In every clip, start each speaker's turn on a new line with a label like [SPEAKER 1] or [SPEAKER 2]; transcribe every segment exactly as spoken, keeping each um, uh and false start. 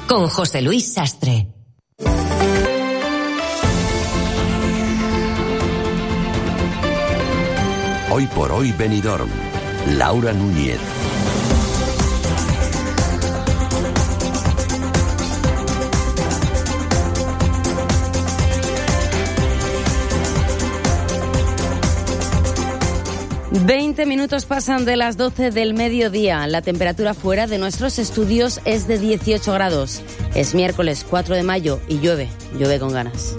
[SPEAKER 1] con José Luis Sastre.
[SPEAKER 2] Hoy por hoy Benidorm. Laura Núñez.
[SPEAKER 3] veinte minutos pasan de las doce del mediodía. La temperatura fuera de nuestros estudios es de dieciocho grados. Es miércoles cuatro de mayo y llueve, llueve con ganas.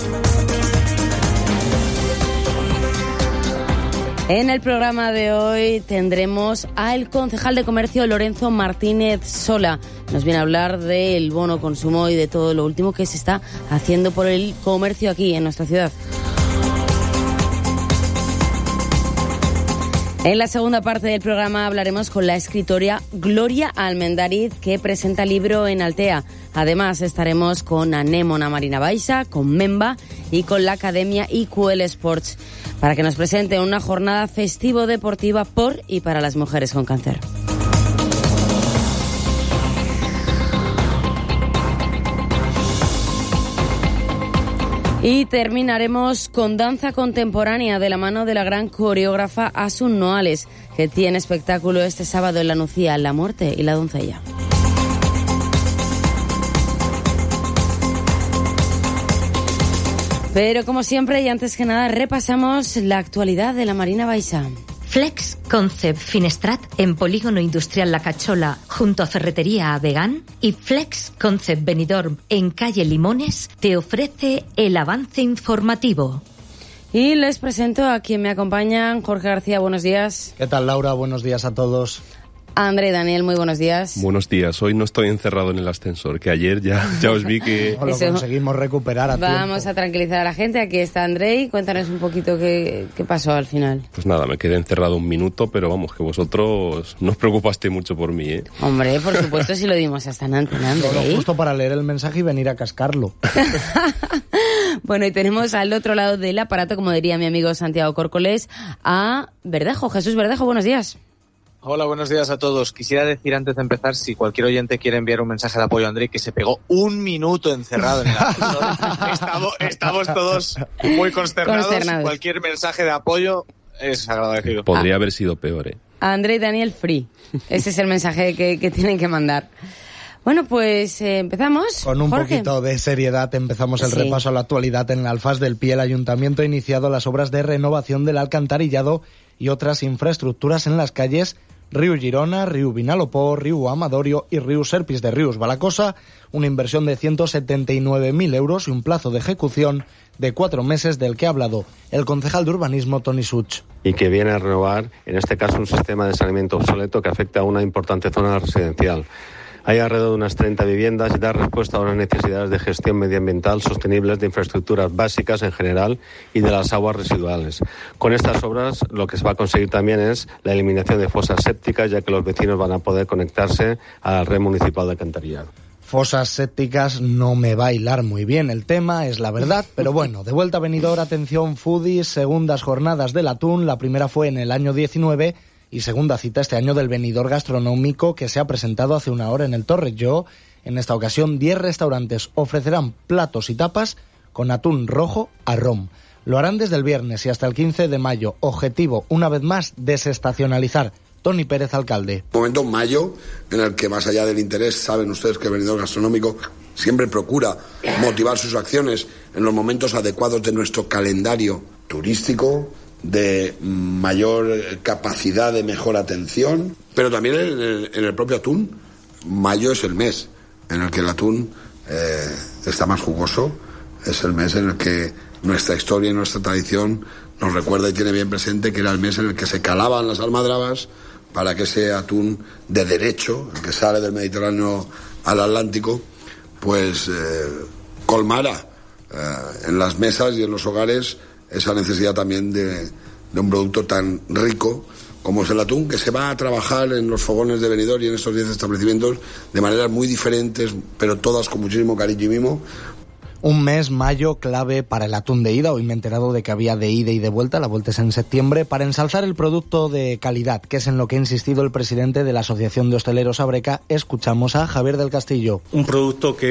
[SPEAKER 3] En el programa de hoy tendremos al concejal de comercio Lorenzo Martínez Sola. Nos viene a hablar del bono consumo y de todo lo último que se está haciendo por el comercio aquí en nuestra ciudad. En la segunda parte del programa hablaremos con la escritora Gloria Almendariz, que presenta libro en Altea. Además estaremos con Anémona Marina Baixa, con Memba y con la Academia I Q L Sports, para que nos presente una jornada festivo-deportiva por y para las mujeres con cáncer. Y terminaremos con danza contemporánea de la mano de la gran coreógrafa Asun Noales, que tiene espectáculo este sábado en La Nucía, La Muerte y la Doncella. Pero como siempre y antes que nada repasamos la actualidad de la Marina Baixa.
[SPEAKER 1] Flex Concept Finestrat en Polígono Industrial La Cachola junto a Ferretería Avegán y Flex Concept Benidorm en Calle Limones te ofrece el avance informativo.
[SPEAKER 3] Y les presento a quien me acompañan. Jorge García, buenos días.
[SPEAKER 4] ¿Qué tal, Laura? Buenos días a todos.
[SPEAKER 3] André Daniel, muy buenos días.
[SPEAKER 5] Buenos días. Hoy no estoy encerrado en el ascensor, que ayer ya, ya os vi que...
[SPEAKER 4] No lo
[SPEAKER 3] Eso.
[SPEAKER 4] conseguimos recuperar a
[SPEAKER 3] Vamos
[SPEAKER 4] tiempo.
[SPEAKER 3] a tranquilizar a la gente. Aquí está Andrei. Cuéntanos un poquito qué, qué pasó al final.
[SPEAKER 5] Pues nada, me quedé encerrado un minuto, pero vamos, que vosotros no os preocupaste mucho por mí, ¿eh?
[SPEAKER 3] Hombre, por supuesto, si lo dimos hasta en antena,
[SPEAKER 4] Solo
[SPEAKER 3] Andrei.
[SPEAKER 4] justo para leer el mensaje y venir a cascarlo.
[SPEAKER 3] Bueno, y tenemos al otro lado del aparato, como diría mi amigo Santiago Córcoles, a Verdejo. Jesús Verdejo, buenos días.
[SPEAKER 6] Hola, buenos días a todos. Quisiera decir antes de empezar, si cualquier oyente quiere enviar un mensaje de apoyo a Andrei, que se pegó un minuto encerrado en el ascensor. estamos, estamos todos muy consternados.
[SPEAKER 3] Consternados.
[SPEAKER 6] Cualquier mensaje de apoyo es agradecido.
[SPEAKER 5] Podría haber sido peor, ¿eh?
[SPEAKER 3] Andrei Daniel Free. Ese es el mensaje que, que tienen que mandar. Bueno, pues eh, empezamos.
[SPEAKER 4] Con un
[SPEAKER 3] Jorge.
[SPEAKER 4] poquito de seriedad empezamos el
[SPEAKER 3] Sí.
[SPEAKER 4] repaso a la actualidad. En Alfás del Pi, el Ayuntamiento ha iniciado las obras de renovación del alcantarillado y otras infraestructuras en las calles Riu Girona, Riu Vinalopó, Riu Amadorio y Riu Serpis de Rius Balacosa, una inversión de ciento setenta y nueve mil euros y un plazo de ejecución de cuatro meses, del que ha hablado el concejal de urbanismo Toni Such.
[SPEAKER 7] Y que viene a renovar, en este caso, un sistema de saneamiento obsoleto que afecta a una importante zona residencial. Hay alrededor de unas treinta viviendas y da respuesta a unas necesidades de gestión medioambiental sostenibles de infraestructuras básicas en general y de las aguas residuales. Con estas obras lo que se va a conseguir también es la eliminación de fosas sépticas, ya que los vecinos van a poder conectarse a la red municipal de alcantarillado.
[SPEAKER 4] Fosas sépticas no me va a hilar muy bien el tema, es la verdad, pero bueno, de vuelta a Benidorm, atención foodies, segundas jornadas del atún, la primera fue en el año diecinueve y segunda cita este año del Benidorm gastronómico, que se ha presentado hace una hora en el Torrelló. En esta ocasión, diez restaurantes ofrecerán platos y tapas con atún rojo a rom. Lo harán desde el viernes y hasta el quince de mayo. Objetivo, una vez más, desestacionalizar. Tony Pérez, alcalde.
[SPEAKER 8] Momento mayo en el que, más allá del interés, saben ustedes que el Benidorm gastronómico siempre procura motivar sus acciones en los momentos adecuados de nuestro calendario turístico, de mayor capacidad de mejor atención, pero también en el, en el propio atún. Mayo es el mes en el que el atún eh, está más jugoso, es el mes en el que nuestra historia y nuestra tradición nos recuerda y tiene bien presente que era el mes en el que se calaban las almadrabas para que ese atún de derecho, el que sale del Mediterráneo al Atlántico, pues eh, colmara eh, en las mesas y en los hogares esa necesidad también de, de un producto tan rico como es el atún, que se va a trabajar en los fogones de Benidorm y en estos diez establecimientos de maneras muy diferentes, pero todas con muchísimo cariño y mimo.
[SPEAKER 4] Un mes, mayo, clave para el atún de ida. Hoy me he enterado de que había de ida y de vuelta, la vuelta es en septiembre, para ensalzar el producto de calidad, que es en lo que ha insistido el presidente de la Asociación de Hosteleros Abreca. Escuchamos a Javier del Castillo.
[SPEAKER 9] Un producto que